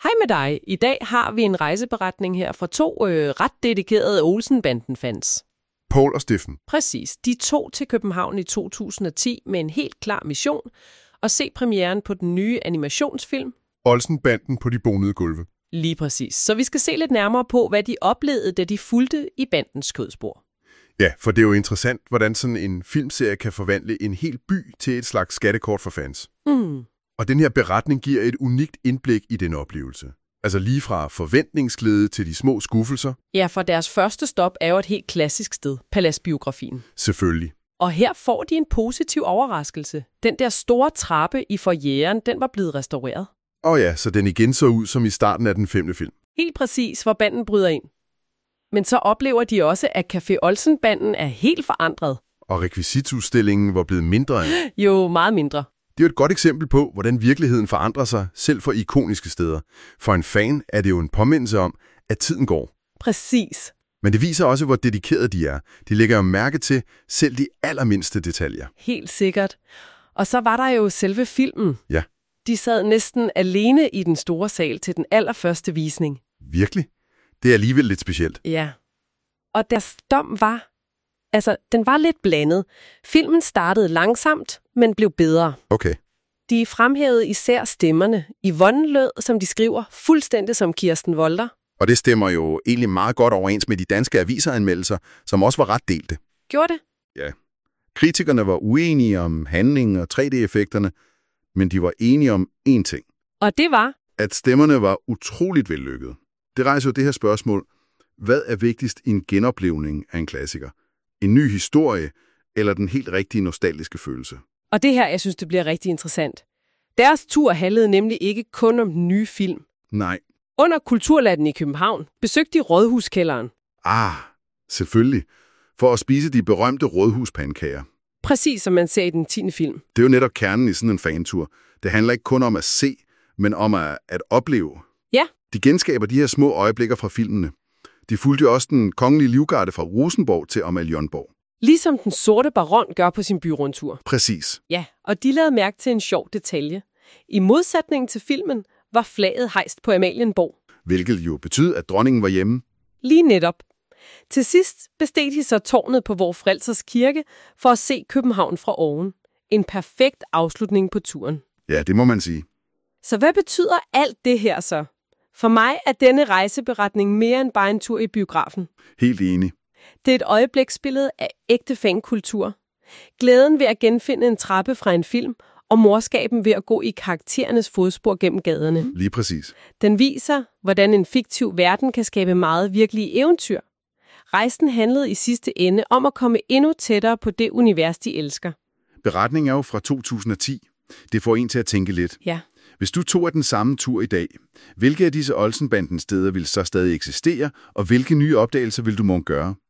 Hej med dig. I dag har vi en rejseberetning her fra to ret dedikerede Olsen-banden-fans. Poul og Steffen. Præcis. De tog til København i 2010 med en helt klar mission at se premieren på den nye animationsfilm Olsen-banden på de bonede gulve. Lige præcis. Så vi skal se lidt nærmere på, hvad de oplevede, da de fulgte i bandens kødspor. Ja, for det er jo interessant, hvordan sådan en filmserie kan forvandle en hel by til et slags skattekort for fans. Og den her beretning giver et unikt indblik i den oplevelse. Altså lige fra forventningsglæde til de små skuffelser. Ja, for deres første stop er jo et helt klassisk sted, Paladsbiografien. Selvfølgelig. Og her får de en positiv overraskelse. Den der store trappe i foyeren, den var blevet restaureret. Ja, så den igen så ud som i starten af den 5. film. Helt præcis, hvor banden bryder ind. Men så oplever de også, at Café Olsen-banden er helt forandret. Og rekvisitudstillingen var blevet mindre end. Jo, meget mindre. Det er jo et godt eksempel på, hvordan virkeligheden forandrer sig, selv for ikoniske steder. For en fan er det jo en påmindelse om, at tiden går. Præcis. Men det viser også, hvor dedikerede de er. De lægger jo mærke til selv de allermindste detaljer. Helt sikkert. Og så var der jo selve filmen. Ja. De sad næsten alene i den store sal til den allerførste visning. Virkelig? Det er alligevel lidt specielt. Ja. Og deres dom var... den var lidt blandet. Filmen startede langsomt, men blev bedre. Okay. De fremhævede især stemmerne. Yvonne lød, som de skriver, fuldstændig som Kirsten Wolter. Og det stemmer jo egentlig meget godt overens med de danske aviseranmeldelser, som også var ret delte. Gjorde det? Ja. Kritikerne var uenige om handlingen og 3D-effekterne, men de var enige om én ting. Og det var? At stemmerne var utroligt vellykkede. Det rejser jo det her spørgsmål. Hvad er vigtigst i en genoplevning af en klassiker? En ny historie eller den helt rigtige nostalgiske følelse? Og det her, jeg synes, det bliver rigtig interessant. Deres tur handlede nemlig ikke kun om den nye film. Nej. Under Kulturlatten i København besøgte de Rådhuskælderen. Selvfølgelig. For at spise de berømte rådhuspandekager. Præcis som man ser i den 10. film. Det er jo netop kernen i sådan en fantur. Det handler ikke kun om at se, men om at opleve. Ja. De genskaber de her små øjeblikker fra filmene. De fulgte jo også den kongelige livgarde fra Rosenborg til Amalienborg. Ligesom den sorte baron gør på sin byrundtur. Præcis. Ja, og de lavede mærke til en sjov detalje. I modsætning til filmen var flaget hejst på Amalienborg. Hvilket jo betød, at dronningen var hjemme. Lige netop. Til sidst besteg de så tårnet på Vor Frelsers Kirke for at se København fra oven. En perfekt afslutning på turen. Ja, det må man sige. Så hvad betyder alt det her så? For mig er denne rejseberetning mere end bare en tur i biografen. Helt enig. Det er et øjebliksbillede af ægte fankultur. Glæden ved at genfinde en trappe fra en film, og morskaben ved at gå i karakterernes fodspor gennem gaderne. Lige præcis. Den viser, hvordan en fiktiv verden kan skabe meget virkelige eventyr. Rejsen handlede i sidste ende om at komme endnu tættere på det univers, de elsker. Beretningen er jo fra 2010. Det får en til at tænke lidt. Ja. Hvis du tog af den samme tur i dag, hvilke af disse Olsen-banden steder vil så stadig eksistere, og hvilke nye opdagelser vil du måtte gøre?